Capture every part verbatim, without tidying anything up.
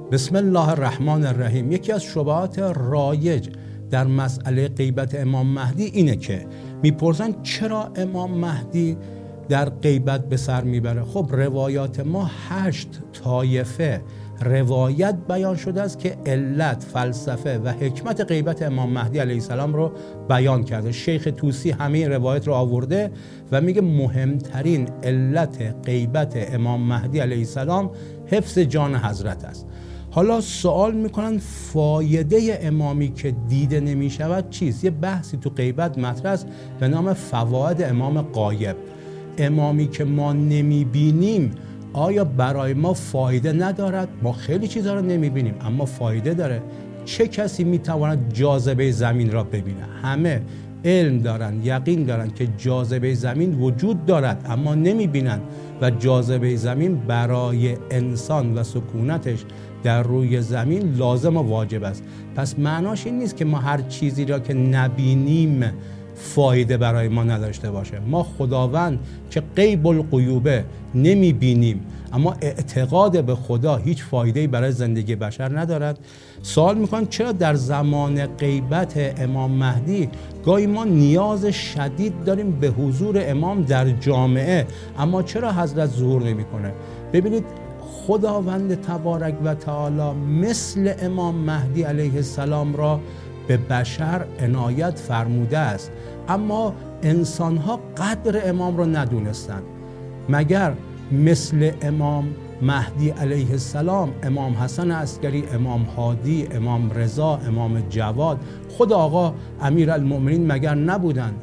بسم الله الرحمن الرحیم. یکی از شبهات رایج در مسئله غیبت امام مهدی اینه که میپرسن چرا امام مهدی در غیبت به سر میبره. خب روایات ما هشت طایفه روایت بیان شده است که علت، فلسفه و حکمت غیبت امام مهدی علیه السلام رو بیان کرده. شیخ طوسی همه روایت رو آورده و میگه مهمترین علت غیبت امام مهدی علیه السلام حفظ جان حضرت است. حالا سوال میکنن فایده امامی که دیده نمیشود چیست؟ یه بحثی تو غیبت مطرح است به نام فواید امام غایب. امامی که ما نمیبینیم آیا برای ما فایده ندارد؟ ما خیلی چیزها رو نمیبینیم اما فایده داره. چه کسی میتواند جاذبه زمین را ببینه؟ همه علم دارن، یقین دارن که جاذبه زمین وجود دارد اما نمیبینن و جاذبه زمین برای انسان و سکونتش در روی زمین لازم و واجب است. پس معناش این نیست که ما هر چیزی را که نبینیم فایده برای ما نداشته باشه. ما خداوند که غیب الغیوبه نمیبینیم اما اعتقاد به خدا هیچ فایده‌ای برای زندگی بشر ندارد. سوال میکنن چرا در زمان غیبت امام مهدی گاهی ما نیاز شدید داریم به حضور امام در جامعه اما چرا حضرت ظهور نمیکنه؟ ببینید خداوند تبارک و تعالی مثل امام مهدی علیه السلام را به بشر عنایت فرموده است اما انسانها قدر امام را ندونستند. مگر مثل امام مهدی علیه السلام امام حسن عسکری، امام هادی، امام رضا، امام جواد، خود آقا امیرالمؤمنین مگر نبودند؟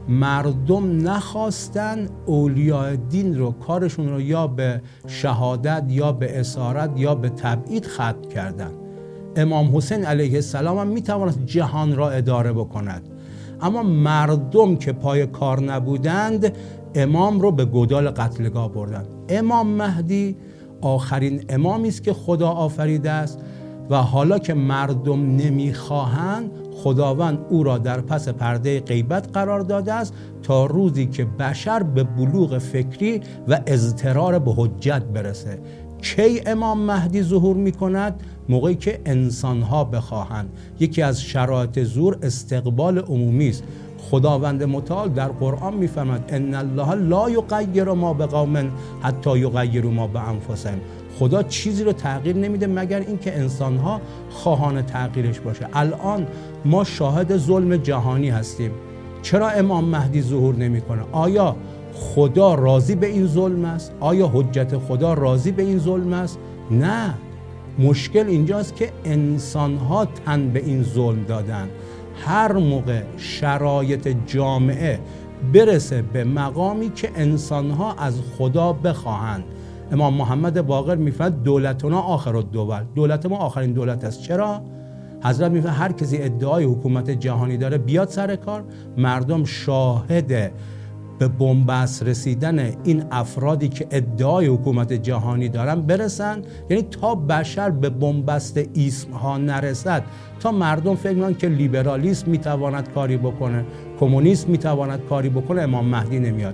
مردم نخواستن اولیاء دین رو کارشون رو یا به شهادت یا به اسارت یا به تبعید ختم کردن. امام حسین علیه السلام هم میتواند جهان را اداره بکند اما مردم که پای کار نبودند امام رو به گودال قتلگاه بردند. امام مهدی آخرین امامی است که خدا آفریده است و حالا که مردم نمیخواهند خداوند او را در پس پرده غیبت قرار داده است تا روزی که بشر به بلوغ فکری و اضطرار به حجت برسه. کی امام مهدی ظهور میکند؟ موقعی که انسانها بخواهند. یکی از شرایط ظهور استقبال عمومی است. خداوند متعال در قرآن میفرماید ان الله لا یغیر ما بقوم حتی یغیروا ما بانفسهم. خدا چیزی رو تغییر نمیده مگر اینکه انسانها خواهان تغییرش باشه. الان ما شاهد ظلم جهانی هستیم. چرا امام مهدی ظهور نمیکنه؟ آیا خدا راضی به این ظلم است؟ آیا حجت خدا راضی به این ظلم است؟ نه. مشکل اینجاست که انسانها تن به این ظلم دادن. هر موقع شرایط جامعه برسه به مقامی که انسانها از خدا بخواهند، امام محمد باقر میفرماید دولتنا آخر الدول، دولت ما آخرین دولت است. چرا؟ حضرت میفرماید هر کسی ادعای حکومت جهانی داره بیاد سر کار. مردم شاهد به بنبست رسیدن این افرادی که ادعای حکومت جهانی دارن برسن. یعنی تا بشر به بنبست ایسم ها نرسد، تا مردم فکر میکنن که لیبرالیسم میتواند کاری بکنه، کمونیسم میتواند کاری بکنه، امام مهدی نمیاد.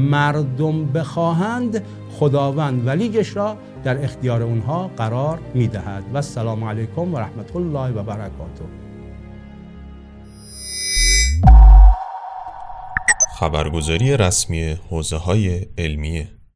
مردم بخواهند خداوند ولیش را در اختیار اونها قرار میدهد. و السلام علیکم و رحمت الله و برکاته. خبرگزاری رسمی حوزه‌های علمیه